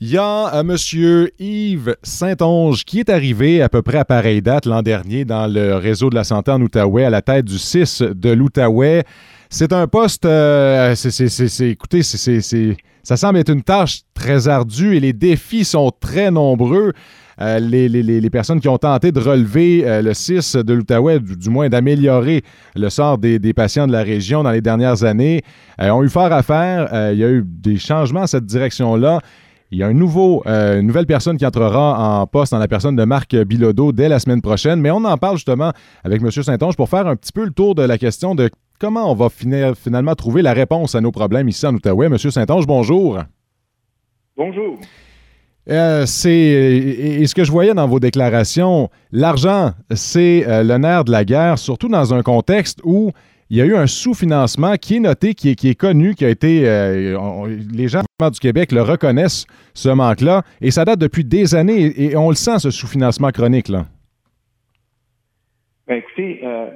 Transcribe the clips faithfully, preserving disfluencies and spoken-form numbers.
Il y a euh, M. Yves Saint-Onge qui est arrivé à peu près à pareille date l'an dernier dans le réseau de la santé en Outaouais, à la tête du C I S de l'Outaouais. C'est un poste, euh, c'est, c'est, c'est, c'est, écoutez, c'est, c'est, c'est, ça semble être une tâche très ardue et les défis sont très nombreux. Euh, les, les, les personnes qui ont tenté de relever euh, le C I S de l'Outaouais, du, du moins d'améliorer le sort des, des patients de la région dans les dernières années, euh, ont eu fort à faire. Euh, il y a eu des changements à cette direction-là. Il y a un nouveau, euh, une nouvelle personne qui entrera en poste dans la personne de Marc Bilodeau dès la semaine prochaine. Mais on en parle justement avec M. Saint-Onge pour faire un petit peu le tour de la question de comment on va finir, finalement trouver la réponse à nos problèmes ici en Outaouais. M. Saint-Onge, bonjour. Bonjour. Euh, c'est, et, et ce que je voyais dans vos déclarations, l'argent, c'est euh, le nerf de la guerre, surtout dans un contexte où il y a eu un sous-financement qui est noté, qui est, qui est connu, qui a été... Euh, on, les gens du Québec le reconnaissent, ce manque-là, et ça date depuis des années, et, et on le sent, ce sous-financement chronique-là. Ben écoutez, euh,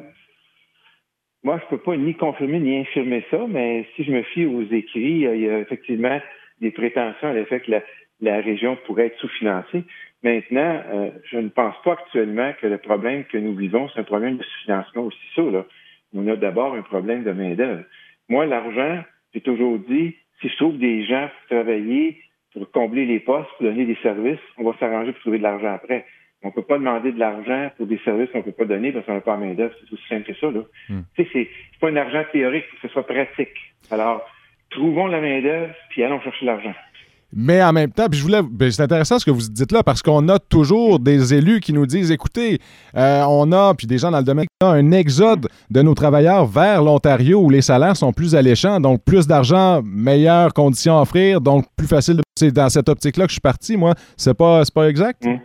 moi, je peux pas ni confirmer ni infirmer ça, mais si je me fie aux écrits, il y a effectivement des prétentions à l'effet que la, la région pourrait être sous-financée. Maintenant, euh, je ne pense pas actuellement que le problème que nous vivons, c'est un problème de sous-financement aussi ça, là. On a d'abord un problème de main-d'œuvre. Moi, l'argent, j'ai toujours dit, si je trouve des gens pour travailler, pour combler les postes, pour donner des services, on va s'arranger pour trouver de l'argent après. On ne peut pas demander de l'argent pour des services qu'on ne peut pas donner parce qu'on n'a pas la main-d'œuvre. C'est aussi simple que ça, là. Mm. Tu sais, c'est, c'est pas un argent théorique, il faut que ce soit pratique. Alors, trouvons la main-d'œuvre, puis allons chercher l'argent. Mais en même temps, puis je voulais, ben c'est intéressant ce que vous dites là, parce qu'on a toujours des élus qui nous disent, écoutez, euh, on a, puis des gens dans le domaine, on a un exode de nos travailleurs vers l'Ontario où les salaires sont plus alléchants, donc plus d'argent, meilleures conditions à offrir, donc plus facile de... C'est dans cette optique-là que je suis parti, moi. C'est pas, c'est pas exact? Mmh.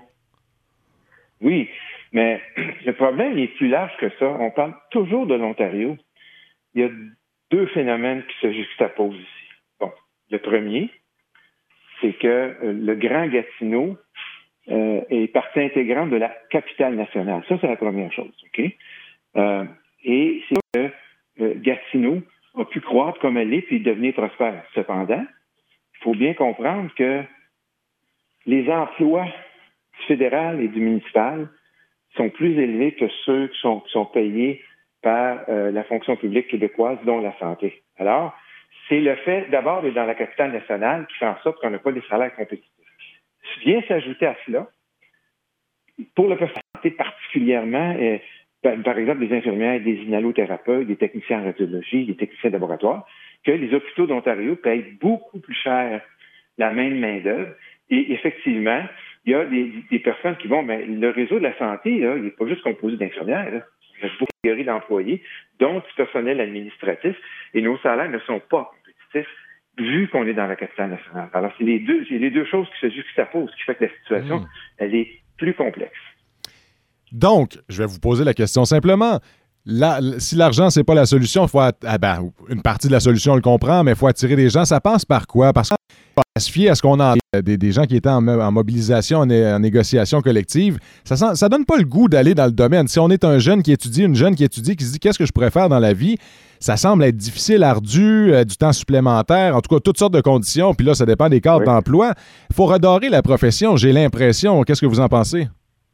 Oui, mais le problème il est plus large que ça. On parle toujours de l'Ontario. Il y a deux phénomènes qui se juxtaposent ici. Bon, le premier, c'est que euh, le Grand Gatineau euh, est partie intégrante de la capitale nationale. Ça, c'est la première chose, OK? Euh, et c'est que euh, Gatineau a pu croître comme elle est puis devenir prospère. Cependant, il faut bien comprendre que les emplois du fédéral et du municipal sont plus élevés que ceux qui sont, qui sont payés par euh, la fonction publique québécoise, dont la santé. Alors, c'est le fait, d'abord, d'être dans la capitale nationale qui fait en sorte qu'on n'a pas des salaires compétitifs. Vient s'ajouter à cela, pour le personnel de santé particulièrement, euh, par, par exemple, les infirmières, des inhalothérapeutes, des techniciens en radiologie, des techniciens de laboratoire, que les hôpitaux d'Ontario payent beaucoup plus cher la même main-d'œuvre. Et effectivement, il y a des, des personnes qui vont, mais le réseau de la santé, là, il n'est pas juste composé d'infirmières, là. Il y a beaucoup de catégories d'employés, dont du personnel administratif, et nos salaires ne sont pas compétitifs vu qu'on est dans la capitale nationale. Alors, c'est les deux, c'est les deux choses qui se juxtaposent, ce qui fait que la situation, mmh. elle est plus complexe. Donc, je vais vous poser la question simplement. La, si l'argent, c'est pas la solution, il faut att- ah ben, une partie de la solution, on le comprend, mais il faut attirer des gens. Ça passe par quoi? Parce qu'on va se fier à ce qu'on a des, des gens qui étaient en, en mobilisation, en, en négociation collective. Ça, sent, ça donne pas le goût d'aller dans le domaine. Si on est un jeune qui étudie, une jeune qui étudie, qui se dit qu'est-ce que je pourrais faire dans la vie, ça semble être difficile, ardu, euh, du temps supplémentaire, en tout cas, toutes sortes de conditions. Puis là, ça dépend des cadres oui. d'emploi. Il faut redorer la profession, j'ai l'impression. Qu'est-ce que vous en pensez?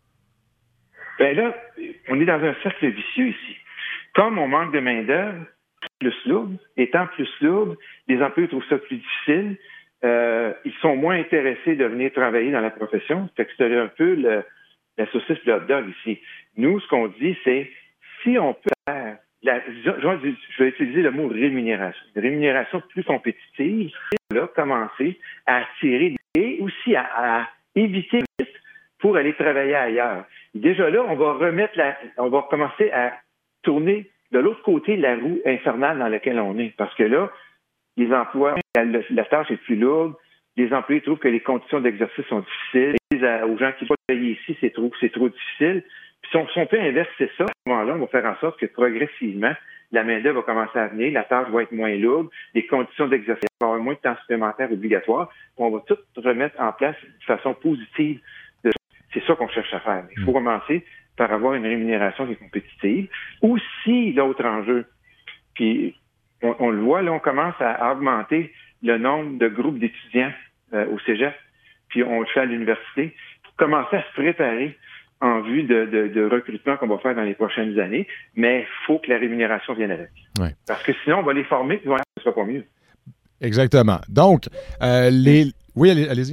Bien là, on est dans un cercle vicieux ici. Comme on manque de main-d'œuvre, plus lourde, étant plus lourde, les employés trouvent ça plus difficile. Euh, ils sont moins intéressés de venir travailler dans la profession. Fait que c'est un peu le, la saucisse et le hot dog ici. Nous, ce qu'on dit, c'est si on peut faire, la, je, je vais utiliser le mot rémunération, une rémunération plus compétitive, là, commencer à attirer et aussi à, à éviter pour aller travailler ailleurs. Et déjà là, on va remettre la, on va commencer à tourner de l'autre côté de la roue infernale dans laquelle on est. Parce que là, les emplois, la, la tâche est plus lourde, les employés trouvent que les conditions d'exercice sont difficiles, ils disent aux gens qui ne sont pas payés ici, c'est trop, c'est trop difficile. Puis si on, si on peut inverser ça, à ce moment-là, on va faire en sorte que progressivement, la main-d'œuvre va commencer à venir, la tâche va être moins lourde, les conditions d'exercice vont avoir moins de temps supplémentaire obligatoire, puis on va tout remettre en place de façon positive. De... C'est ça qu'on cherche à faire. Il faut commencer par avoir une rémunération qui est compétitive. Aussi, l'autre enjeu, puis on, on le voit, là, on commence à augmenter le nombre de groupes d'étudiants euh, au cégep. puis on le fait à l'université, pour commencer à se préparer en vue de, de, de recrutement qu'on va faire dans les prochaines années, mais il faut que la rémunération vienne avec. Ouais. Parce que sinon, on va les former, puis voilà, ce sera pas mieux. Exactement. Donc, euh, les... Oui, allez, allez-y.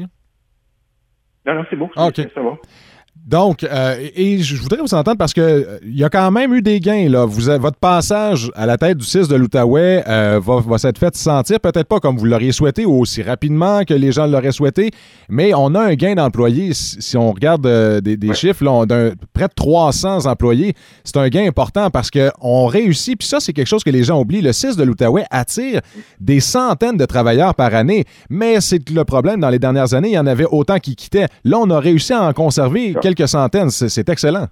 Non, non, c'est bon. Ah, OK. C'est bon. Donc, euh, et je voudrais vous entendre parce que euh, il y a quand même eu des gains, là. Vous avez, votre passage à la tête du C I S de l'Outaouais euh, va, va s'être fait sentir, peut-être pas comme vous l'auriez souhaité ou aussi rapidement que les gens l'auraient souhaité, mais on a un gain d'employés. Si, si on regarde euh, des, des ouais. chiffres, là, on a près de trois cents employés. C'est un gain important parce qu'on réussit, puis ça, c'est quelque chose que les gens oublient. Le C I S de l'Outaouais attire des centaines de travailleurs par année, mais c'est le problème. Dans les dernières années, il y en avait autant qui quittaient. Là, on a réussi à en conserver quelques centaines. C'est, c'est excellent.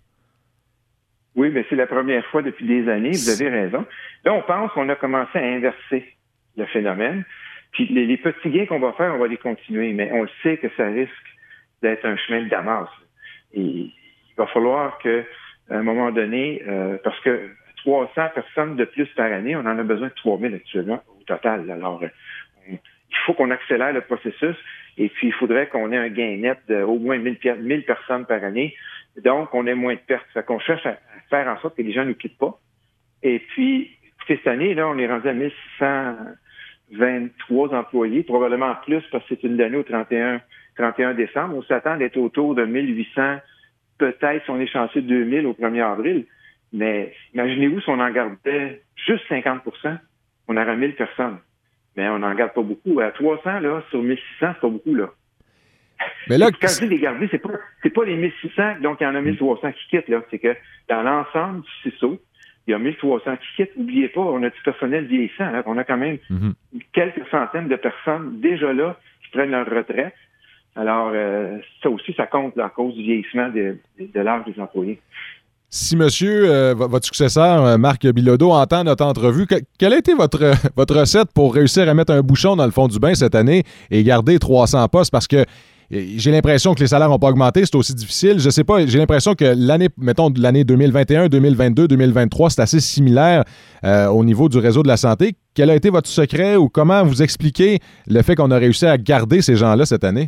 Oui, mais c'est la première fois depuis des années, vous avez raison. Là, on pense qu'on a commencé à inverser le phénomène. Puis les, les petits gains qu'on va faire, on va les continuer, mais on le sait que ça risque d'être un chemin de Damas. Et il va falloir que, à un moment donné, euh, parce que trois cents personnes de plus par année, on en a besoin de trois mille actuellement au total. Alors, on, il faut qu'on accélère le processus et puis il faudrait qu'on ait un gain net d'au moins mille personnes par année. Donc, on ait moins de pertes. Fait qu'on cherche à faire en sorte que les gens ne nous quittent pas. Et puis, cette année, là, on est rendu à mille six cent vingt-trois employés, probablement plus parce que c'est une année au trente et un décembre. On s'attend d'être autour de mille huit cents, peut-être si on est chanceux de deux mille au premier avril. Mais imaginez-vous si on en gardait juste cinquante pour cent, on aurait mille personnes. Mais on n'en garde pas beaucoup. À trois cents, là, sur mille six cents, c'est pas beaucoup, là. Mais là, quand je dis les garder, c'est pas, c'est pas les mille six cents, donc il y en a mille trois cents qui quittent, là. C'est que dans l'ensemble du C I S O, il y a mille trois cents qui quittent. N'oubliez pas, on a du personnel vieillissant, là. On a quand même mm-hmm. quelques centaines de personnes déjà là qui prennent leur retraite. Alors, euh, ça aussi, ça compte là, à cause du vieillissement de, de l'âge des employés. Si monsieur, euh, votre successeur, Marc Bilodeau, entend notre entrevue, que, quelle a été votre, votre recette pour réussir à mettre un bouchon dans le fond du bain cette année et garder trois cents postes? Parce que j'ai l'impression que les salaires n'ont pas augmenté, c'est aussi difficile. Je sais pas, j'ai l'impression que l'année, mettons, de l'année deux mille vingt et un, deux mille vingt-deux, deux mille vingt-trois, c'est assez similaire euh, au niveau du réseau de la santé. Quel a été votre secret ou comment vous expliquez le fait qu'on a réussi à garder ces gens-là cette année?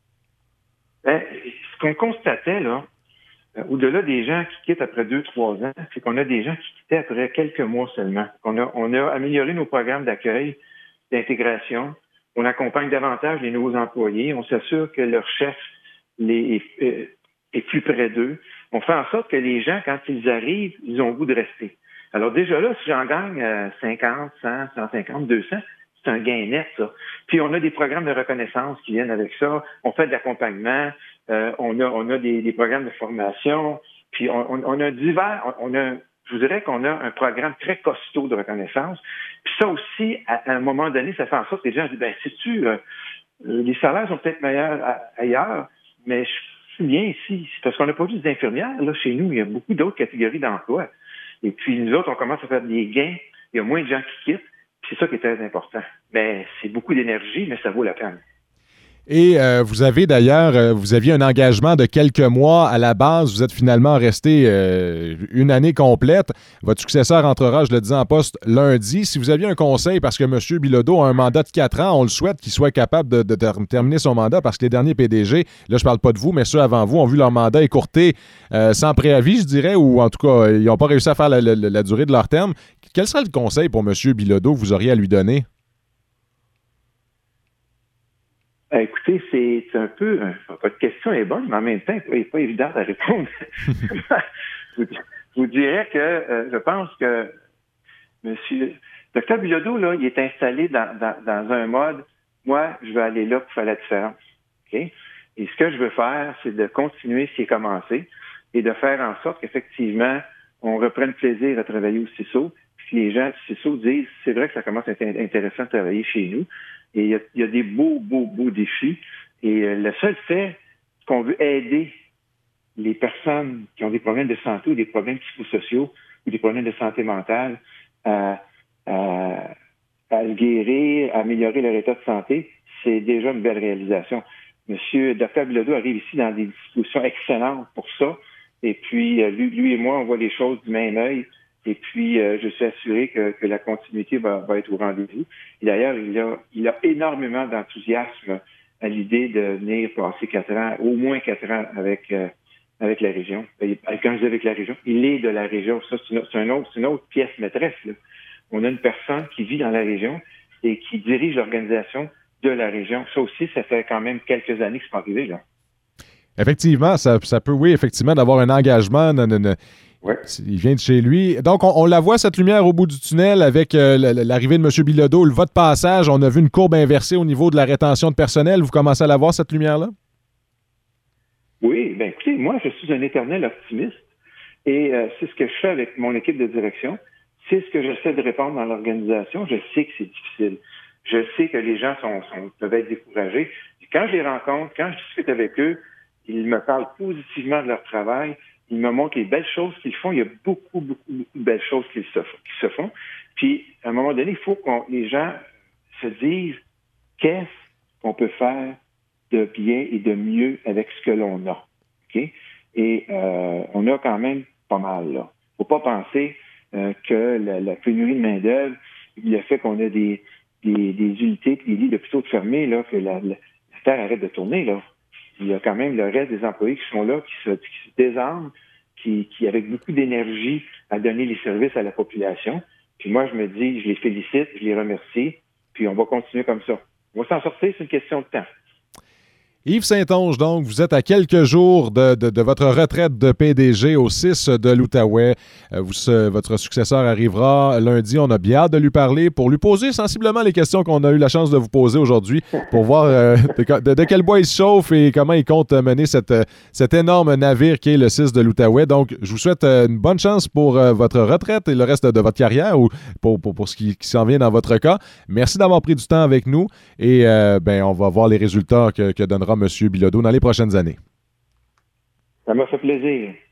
Ben, ce qu'on constatait, là, euh, au-delà des gens qui quittent après deux, trois ans, c'est qu'on a des gens qui quittaient après quelques mois seulement. On a, on a amélioré nos programmes d'accueil, d'intégration. On accompagne davantage les nouveaux employés. On s'assure que leur chef les, est, est plus près d'eux. On fait en sorte que les gens, quand ils arrivent, ils ont le goût de rester. Alors déjà là, si j'en gagne cinquante, cent, cent cinquante, deux cents, c'est un gain net, ça. Puis on a des programmes de reconnaissance qui viennent avec ça. On fait de l'accompagnement. Euh, on a, on a des, des programmes de formation. Puis on, on, on a divers... On, on a Je vous dirais qu'on a un programme très costaud de reconnaissance. Puis ça aussi, à, à un moment donné, ça fait en sorte que les gens disent, ben, sais-tu, euh, les salaires sont peut-être meilleurs à, ailleurs, mais je suis bien ici. C'est parce qu'on n'a pas juste des infirmières. Là, chez nous, il y a beaucoup d'autres catégories d'emploi. Et puis, nous autres, on commence à faire des gains. Il y a moins de gens qui quittent. Puis c'est ça qui est très important. Mais c'est beaucoup d'énergie, mais ça vaut la peine. Et euh, vous avez d'ailleurs, euh, vous aviez un engagement de quelques mois à la base. Vous êtes finalement resté euh, une année complète. Votre successeur entrera, je le disais, en poste lundi. Si vous aviez un conseil, parce que M. Bilodeau a un mandat de quatre ans, on le souhaite qu'il soit capable de, de, de terminer son mandat, parce que les derniers P D G, là je parle pas de vous, mais ceux avant vous, ont vu leur mandat écourté euh, sans préavis, je dirais, ou en tout cas, ils n'ont pas réussi à faire la, la, la durée de leur terme. Quel serait le conseil pour M. Bilodeau que vous auriez à lui donner? Écoutez, c'est un peu... Votre question est bonne, mais en même temps, elle n'est pas évidente à répondre. je vous dirais que euh, je pense que Monsieur Docteur Bilodeau, là, il est installé dans, dans, dans un mode, moi, je veux aller là pour faire la différence. Okay? Et ce que je veux faire, c'est de continuer ce qui est commencé et de faire en sorte qu'effectivement, on reprenne plaisir à travailler au C I S O, puis les gens du C I S O disent, c'est vrai que ça commence à être intéressant de travailler chez nous. Et il y, a, il y a des beaux, beaux, beaux défis. Et euh, le seul fait qu'on veut aider les personnes qui ont des problèmes de santé ou des problèmes psychosociaux ou des problèmes de santé mentale à, à, à le guérir, à améliorer leur état de santé, c'est déjà une belle réalisation. Monsieur Docteur Bilodeau arrive ici dans des dispositions excellentes pour ça. Et puis, euh, lui, lui et moi, on voit les choses du même œil. Et puis, euh, je suis assuré que, que la continuité va, va être au rendez-vous. Et d'ailleurs, il a, il a énormément d'enthousiasme à l'idée de venir passer quatre ans, au moins quatre ans avec euh, avec la région. Et quand je dis avec la région, il est de la région. Ça, c'est une, c'est un autre, c'est une autre pièce maîtresse, là. On a une personne qui vit dans la région et qui dirige l'organisation de la région. Ça aussi, ça fait quand même quelques années que c'est pas arrivé, là. Effectivement, ça, ça peut, oui, effectivement, d'avoir un engagement. Non, non, non. Ouais. Il vient de chez lui. Donc, on, on la voit, cette lumière au bout du tunnel avec euh, l'arrivée de M. Bilodeau, le vote passage. On a vu une courbe inversée au niveau de la rétention de personnel. Vous commencez à la voir, cette lumière-là? Oui, bien écoutez, moi, je suis un éternel optimiste et euh, c'est ce que je fais avec mon équipe de direction. C'est ce que j'essaie de répondre dans l'organisation. Je sais que c'est difficile. Je sais que les gens sont, sont, peuvent être découragés. Et quand je les rencontre, quand je discute avec eux, ils me parlent positivement de leur travail. Ils me montrent les belles choses qu'ils font. Il y a beaucoup, beaucoup, beaucoup de belles choses qu'ils se, qui se font. Puis, à un moment donné, il faut que les gens se disent qu'est-ce qu'on peut faire de bien et de mieux avec ce que l'on a. Okay? Et euh, on a quand même pas mal, là. Faut pas penser euh, que la, la pénurie de main-d'œuvre, le fait qu'on a des, des, des unités et des lits d'hôpitaux fermés, là, que la, la, la Terre arrête de tourner, là. Il y a quand même le reste des employés qui sont là, qui se, qui se désarment, qui, qui avec beaucoup d'énergie à donner les services à la population. Puis moi, je me dis, je les félicite, je les remercie, puis on va continuer comme ça. On va s'en sortir, c'est une question de temps. Yves Saint-Onge, donc, vous êtes à quelques jours de, de, de votre retraite de P D G au six de l'Outaouais. Vous, votre successeur arrivera lundi. On a bien hâte de lui parler pour lui poser sensiblement les questions qu'on a eu la chance de vous poser aujourd'hui pour voir euh, de, de, de quel bois il se chauffe et comment il compte mener cette, cet énorme navire qui est le six de l'Outaouais. Donc, je vous souhaite une bonne chance pour euh, votre retraite et le reste de votre carrière ou pour, pour, pour ce qui, qui s'en vient dans votre cas. Merci d'avoir pris du temps avec nous et euh, ben, on va voir les résultats que, que donnera M. Bilodeau dans les prochaines années. Ça m'a fait plaisir.